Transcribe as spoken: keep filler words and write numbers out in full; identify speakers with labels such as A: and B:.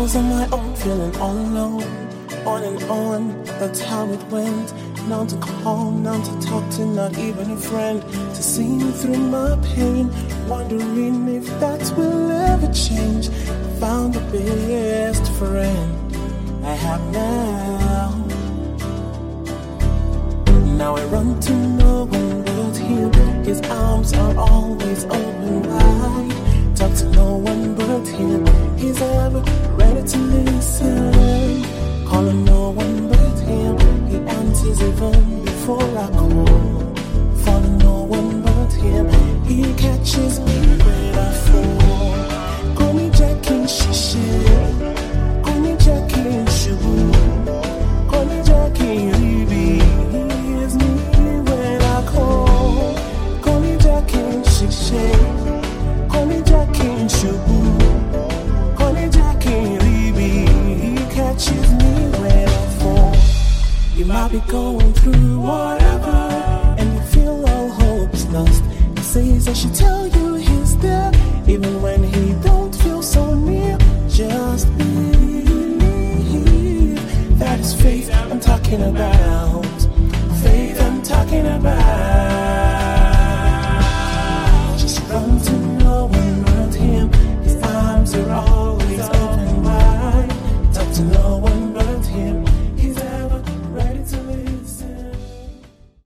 A: was on my own, feeling all alone. On and on, that's how it went. None to call, none to talk to, not even a friend to see me through my pain. Wondering if that will ever change. Found the best friend I have now. Now I run to no one but him. His arms are always open wide. Talk to no one but him. He's ever ready to listen. Calling no one but him. He answers even before I call. Falling no one but him. He catches me when I fall. Call me Jackie Shishi. Call me Jackie Shubu. Call me Jackie Ribi. He hears me when I call. Call me Jackie Shishi. Call me Jackie Shubu. Call me Jackie Ribi. He catches me when I fall. You might be going through whatever, and you feel all hope is lost. He says I should tell you he's there, even when he don't feel so near. Just believe that is faith I'm talking about.